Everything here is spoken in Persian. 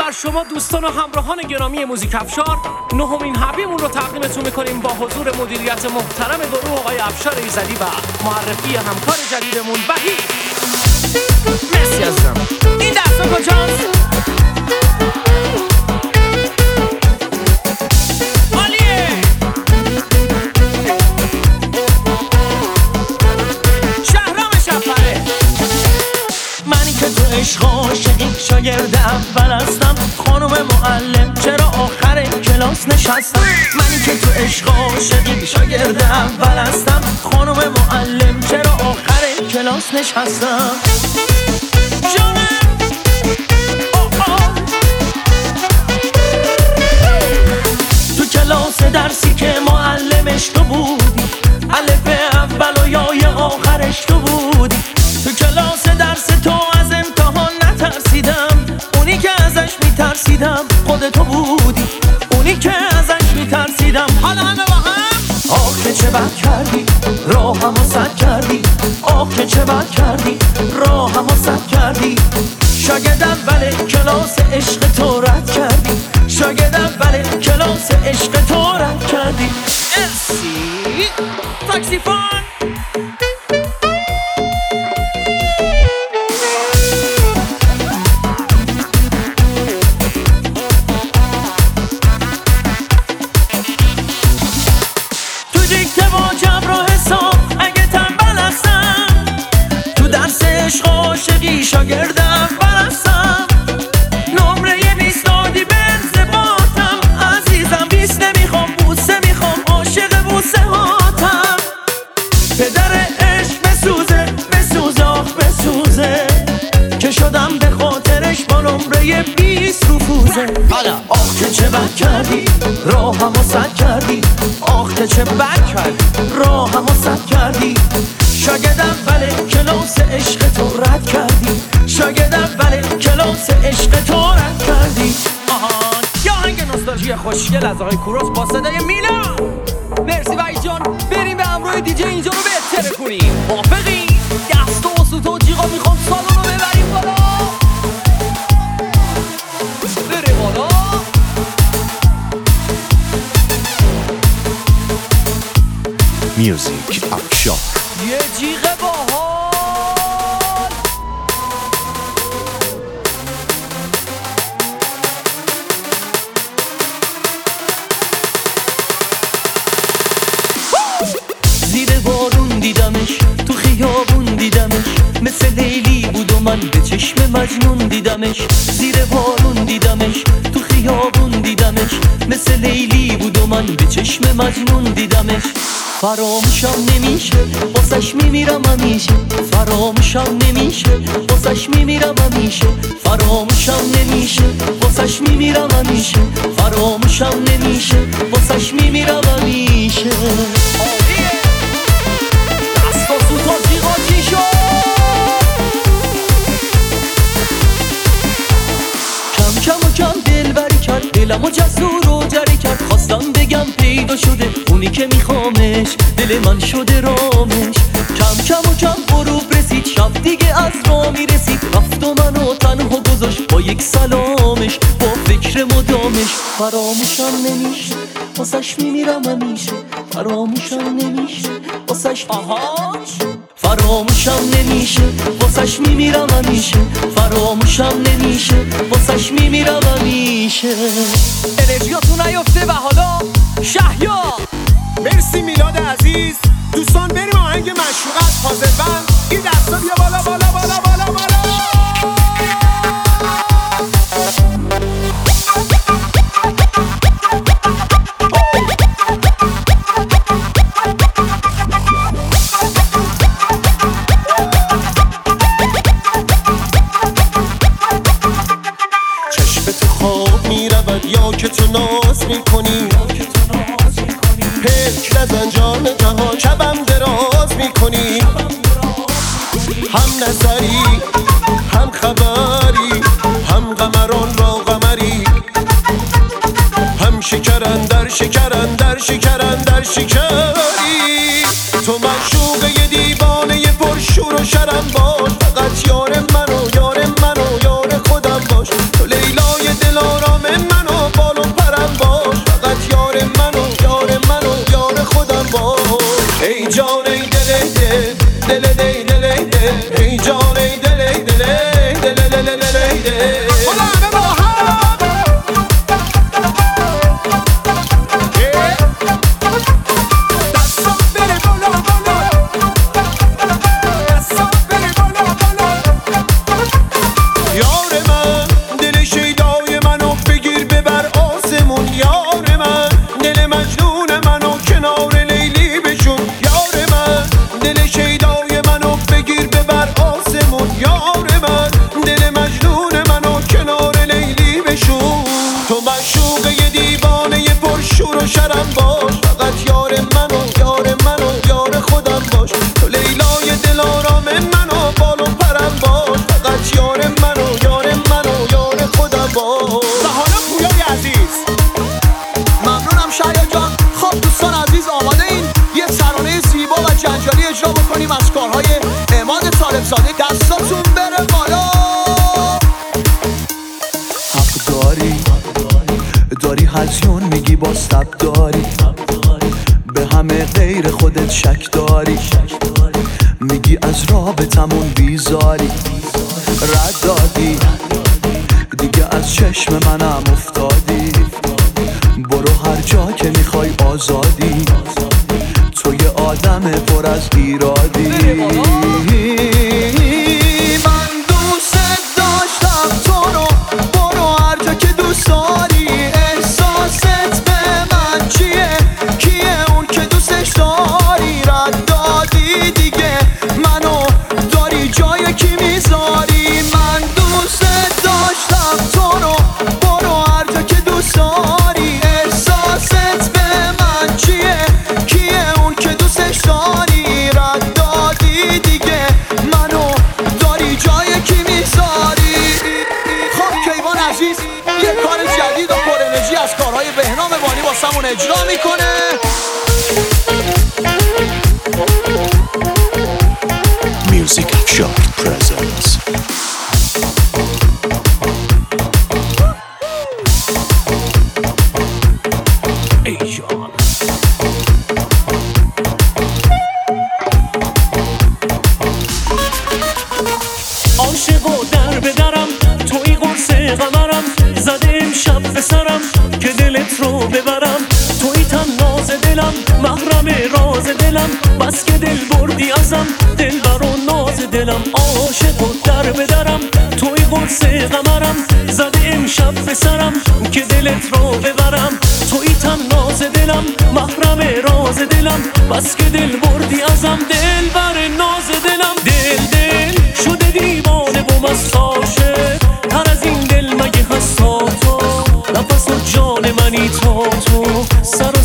بر شما دوستان و همراهان گرامی موزیک افشار، نهمین حبیمون رو تقدیمتون میکنیم با حضور مدیریت محترم گروه آقای افشار ایزدی و معرفی همکار جدیدمون وحید. مرسی عزیزم. این دستان کجاست؟ عالیه. شهرام شفره. منی که تو عشق عاشقی شاگرد اول هستم، خانم معلم چرا آخر کلاس نشستم؟ منی که تو عشق عاشقی شاگرد اول هستم، خانم معلم چرا آخر کلاس نشستم؟ جانم تو کلاس درسی که معلمش تو بودی، الف اول و یای آخرش تو بودی. تو کلاس درس تو از امتحان نترسیدم، اونی که ازش میترسیدم خودتو بودی، اونی که ازش میترسیدم. حالا همه با هم آخ که چه بد کردی، راهمو سد کردی. آخ که چه بد کردی، راهمو سد کردی. شاگرد اول کلاس عشق تو رد کردی، شاگرد اول کلاس عشق تو رد کردی. مرسی. ساکسیفون. شاگرد اول هستم، نمره 20 دادی بنز باتم. عزیزم 20 نمیخوام، بوسه میخوام، عاشق بوسه هاتم. پدر عشق بسوزه بسوزه آخ بسوزه، که شدم به خاطرش با نمره 20 رفوزه. آخ که چه بد کردی، راهمو سد کردی. آخ که چه بد کردی، راهمو سد کردی. شاگرد اول کلاس عشق تو رد کردی، شاگرد اول کلاس عشق تو رد کردی. آهان یا آهنگ نوستالژی خوشگل از آقای کوروش با صدای میلا. مرسی وحید جان. بریم به همراه دیجی اینجا رو بهتره کنیم. موافقی؟ دست و سوت و جیغا میخوام سالن رو ببریم بالا. بره بالا. موزیک افشار. یه جیغ باحال. زیر بارون دیدمش، تو خیابون دیدمش، مثل لیلی بود و من به چشم مجنون دیدمش. زیر بارون دیدمش، تو خیابون دیدمش، مثل لیلی بود و من به چشم مجنون دیدمش. فراموشم نمیشه، واسش میمیرم همیشه. فراموشم نمیشه، واسش میمیرم همیشه. فراموشم نمیشه، واسش میمیرم همیشه. فراموشم نمیشه، واسش میمیرم همیشه. دست و سوت و جیغا چی شد؟ کم کم و کم دلبری کرد، دلمو جسور و جری کرد. خواستم بگم پیدا شده اونی که میخوامش، دل من شده رامش. کم کم و کم غروب رسید، شب دیگه از راه میرسید. رفت و منو تنها گذاشت با یک سلامش، با فکر مدامش. فراموشم نمیشه، واسش میمیرم همیشه. فراموشم نمیشه، واسش فراموشم نمیشه، واسش میمیرم همیشه. فراموشم نمیشه، واسش میمیرم همیشه. انرژیاتون نیفته و حالا شهیار. مرسی میلاد عزیز. دوستان بریم آهنگ مشهور از فاضل‌بند. این دستا بیا بالا بالا بالا بالا بالا. چشم تو خواب میرود یا که تو ناز میکنی، پلک نزن جان جهان شبم دراز میکنی. هم نظری هم خبری، هم قمران را قمری، هم شکرن در شکرن در شکرن در شکری. تو معشوقه ی دیوانه ی پرشور و شرم باش، فقط یار منو یار منو یار خودم باش. تو لیلای دلم دل دی دل دی ای جان ای دل ای دل ای دل دل دل دی شرم باش فقط یار منو یار خودم باش تو لیلای دل آرام منو بالو پرم باش فقط یار منو یار خودم باش. و حالا پویای عزیز ممنونم شهریار جان. خب دوستان عزیز آماده این یه ترانه زیبا و جنجالی اجرا بکنیم از کارهای عماد طالبزاده. دستاتون بره بالا. حق داری هزیون میگی باز تب داری به همه غیر خودت شک داری میگی از رابطمون بیزاری رد دادی دیگه از چشم منم افتادی برو هر جا که میخوای آزادی تو یه آدم پر از ایرادی من دوست داشتم تو رو برو هر جا که دوست داری واسمون اجرا میکنه. Music Afshar presents عاشق و در بدرم توی قرص قمرم زده امشب به سرم که دلت رو ببرم توی تناز دلم محرم راز دلم بس که دل بردی ازم دل بر و ناز دلم عاشق و در بدرم توی قرص قمرم زده امشب به سرم که دلت رو ببرم توی تناز دلم محرم راز دلم بس که دل بردی ازم دل بر ناز دلم دل شده دیوانه و مست عاشق تر از این دل مگه هست تو نفس و جان منی تو سر و